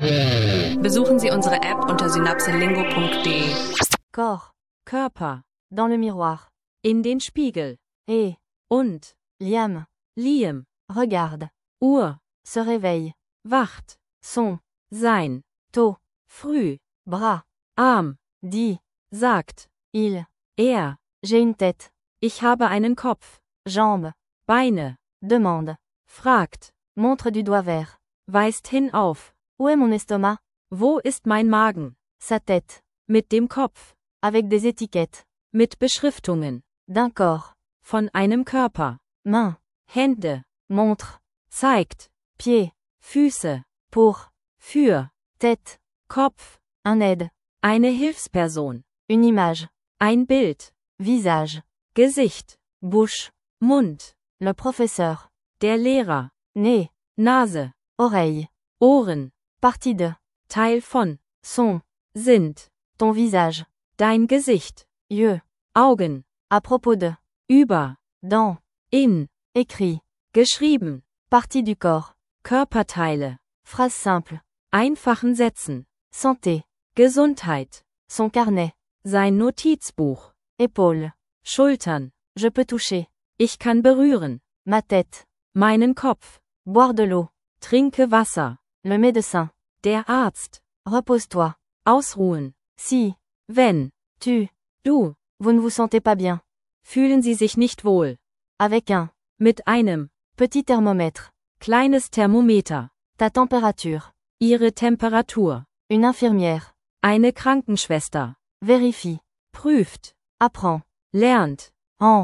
Besuchen Sie unsere App unter synapselingo.de. Corps, Körper, dans le miroir. in den Spiegel, Et, und, Liam, Liam, regarde, Uhr, se réveille. wacht, Son, sein, tôt, früh, bras, Arm, dit, sagt, il, er, j'ai une tête. ich habe einen Kopf, Jambe, Beine, demande, fragt, montre du doigt vers. weist hin auf, Où est mon estomac? wo ist mein Magen, Sa tête, mit dem Kopf, avec des étiquettes. mit Beschriftungen, D'un corps, von einem Körper, main, Hände, montre, zeigt, pied, Füße, pour, für, tête, Kopf, un aide, eine Hilfsperson, une image, ein Bild, visage, Gesicht, bouche, Mund, le professeur, der Lehrer, nez, Nase, oreille, Ohren, partie de, Teil von, son, sind, ton visage, dein Gesicht, yeux, Augen, à propos de, über, dans, in, écrit, geschrieben, partie du corps, Körperteile, phrase simple, einfachen Sätzen, santé, Gesundheit, son carnet, sein Notizbuch, épaule, Schultern, je peux toucher, ich kann berühren, ma tête, meinen Kopf, boire de l'eau, trinke Wasser, le médecin, der Arzt, repose-toi, ausruhen, si, wenn, tu, du, vous ne vous sentez pas bien, fühlen sie sich nicht wohl, avec un, mit einem, petit thermomètre, kleines Thermometer, ta température, ihre Temperatur, une infirmière, eine Krankenschwester, vérifie, prüft, apprend, lernt, en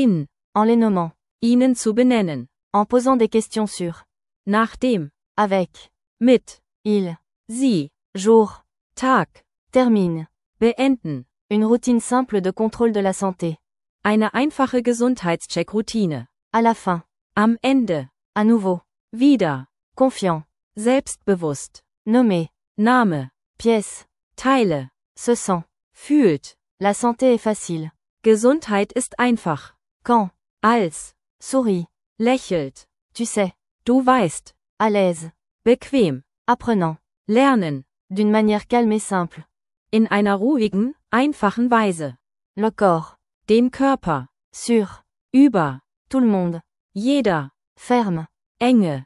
les nommant, ihnen zu benennen, en posant des questions sur, nachdem, avec, mit, il, sie, jour, Tag, termine, beenden, une routine simple de contrôle de la santé, eine einfache Gesundheitscheck-Routine, à la fin, am Ende, à nouveau, wieder, confiant, selbstbewusst, nommé, Name, pièce, Teile, se sent, fühlt, la santé est facile, Gesundheit ist einfach, quand, als, sourit, lächelt, tu sais, du weißt, à l'aise, bequem, apprenant, lernen, d'une manière calme et simple, in einer ruhigen, einfachen Weise, le corps, den Körper, sur, über, tout le monde, jeder, ferme, enge,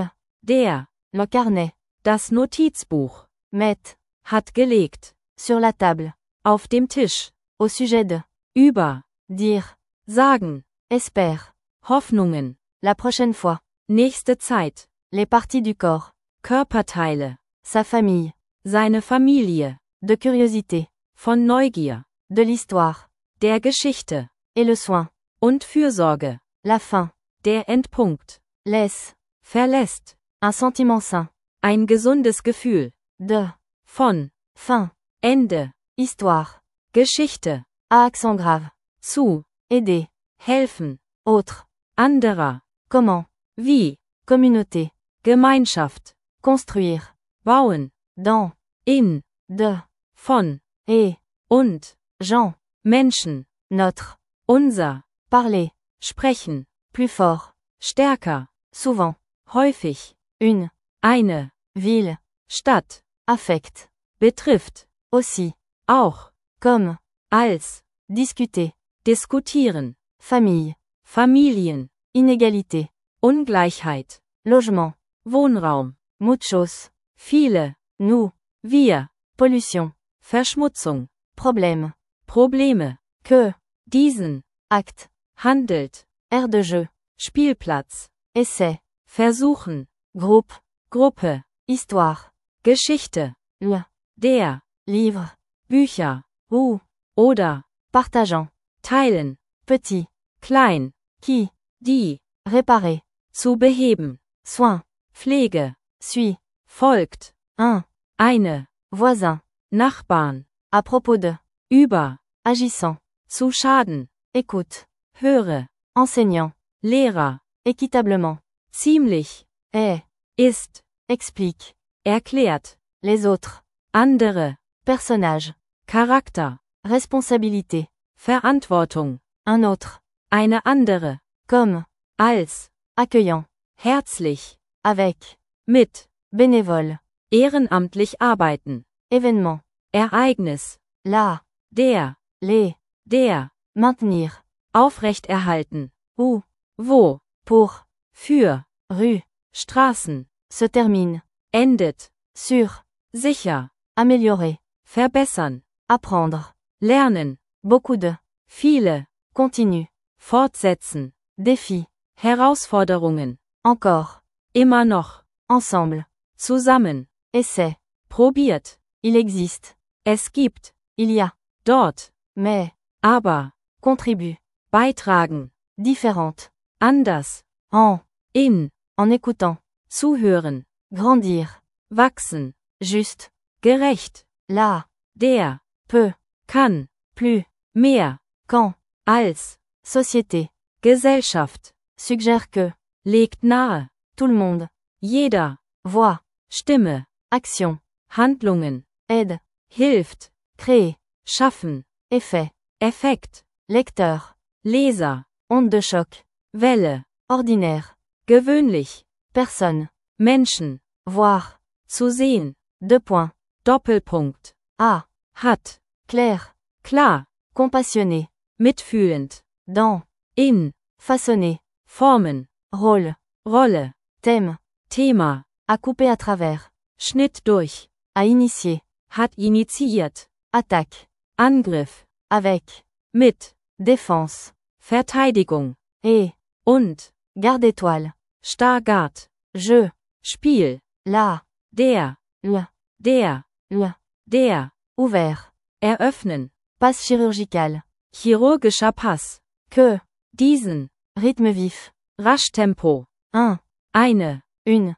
le carnet, das Notizbuch, met, hat gelegt, sur la table, auf dem Tisch, au sujet de, über, dire, sagen, espère, Hoffnungen, la prochaine fois, nächste Zeit, les parties du corps, Körperteile, sa famille, seine Familie, de curiosité, von Neugier, de l'histoire, der Geschichte, et le soin, und Fürsorge, la fin, der Endpunkt, laisse, verlässt, un sentiment sain, ein gesundes Gefühl, de, von, fin, Ende, histoire, Geschichte, à accent grave, zu, aider, helfen, autre, anderer, comment, wie, communauté, Gemeinschaft, construire, bauen, dans, in, de, von, et, und, Jean, Menschen, notre, unser, parler, sprechen, plus fort, stärker, souvent, häufig, une, eine, ville, Stadt, affect, betrifft, aussi, auch, comme, als, discuter, diskutieren, famille, Familien, inégalité, Ungleichheit, logement, Wohnraum, muchos, viele, nous, wir, pollution, Verschmutzung, problème, Probleme, que, diesen, acte, handelt, aire de jeu, Spielplatz, essai, versuchen, groupe, Gruppe, histoire, Geschichte, le, der, livre, Bücher, ou, oder, partageant, teilen, petit, klein, qui, die, réparer, zu beheben, soin, Pflege, suit, folgt, un, eine, voisin, Nachbarn, à propos de, über, agissant, zu schaden, écoute, höre, enseignant, Lehrer, équitablement, ziemlich, ist, explique, erklärt, les autres, andere, personnage, Charakter, responsabilité, Verantwortung, un autre, eine andere, comme, als, accueillant, herzlich, avec, mit, bénévole, ehrenamtlich arbeiten, événement, Ereignis, la, der, der, maintenir, aufrechterhalten, où, wo, pour, für, rue, Straßen, se termine, endet, sur, sicher, améliorer, verbessern, apprendre, lernen, beaucoup de, viele, continue, fortsetzen, défi, Herausforderungen, encore, immer noch, ensemble, zusammen, essai, probiert, il existe, es gibt, il y a, dort, mais, aber, contribue, beitragen, différente, anders, en en écoutant, zuhören, grandir, wachsen, juste, gerecht, là, der, peu, kann, plus, mehr, quand, als, société, Gesellschaft, suggère que, legt nahe, tout le monde, jeder, voix, Stimme, action, Handlungen, aide, hilft, créer, schaffen, effet, Effekt, lecteur, Leser, onde de choc, Welle, ordinaire, gewöhnlich, personne, Menschen, voir, zu sehen, 2 points, Doppelpunkt, ah, hat, clair, klar, compassionné, mitfühlend, dans, in, façonner, formen, rôle, Rolle, thème, Thema, à couper à travers, Schnitt durch, à initier, hat initiiert, attaque, Angriff, avec, mit, défense, Verteidigung, et, und, garde étoile, Stargard, je, Spiel, là, der, le, der, ouvert, eröffnen, passe chirurgicale, chirurgischer Pass, que, diesen, rythme vif, Raschtempo, un, eine, une,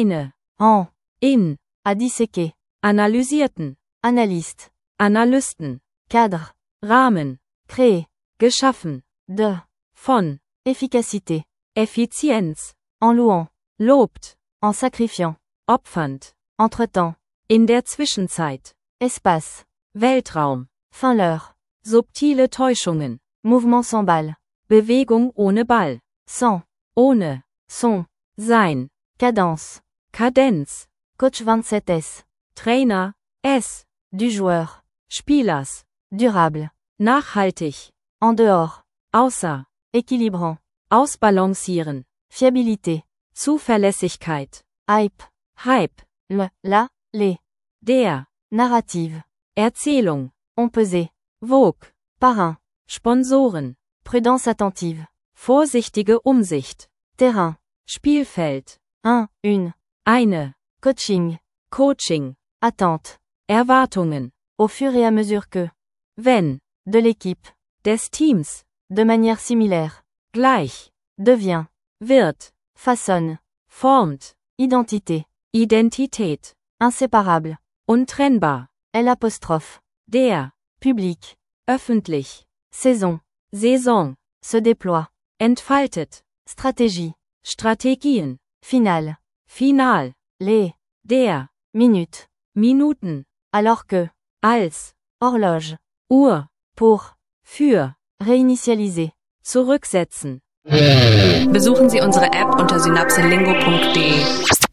en, in, à disséquer, analysierten, analyste, Analysten, cadre, Rahmen, créer, geschaffen, de, von, efficacité, Effizienz, en louant, lobt, en sacrifiant, opfernd, entre-temps, in der Zwischenzeit, espace, Weltraum, fin l'heure, subtile Täuschungen, mouvement sans balle, Bewegung ohne Ball, sans, ohne, son, sein, cadence, Kadenz, coach 27S, Trainer, S, du joueur, Spielers, durable, nachhaltig, en dehors, außer, équilibrant, ausbalancieren, fiabilité, Zuverlässigkeit, hype, Hype, la, les, der, narrative, Erzählung, on pesait, Vogue, parrain, Sponsoren, prudence attentive, vorsichtige Umsicht, terrain, Spielfeld, une, eine, coaching, Coaching, attente, Erwartungen, au fur et à mesure que, wenn, de l'équipe, des Teams, de manière similaire, gleich, devient, wird, façonne, formt, identité, Identität, inséparable, untrennbar, L'apostrophe, der, public, öffentlich, saison, Saison, se déploie, entfaltet, stratégie, Strategien, finale, final, les, der, minutes, Minuten, alors que, als, horloge, Uhr, pour, für, réinitialiser. zurücksetzen. Besuchen Sie unsere App unter synapselingo.de.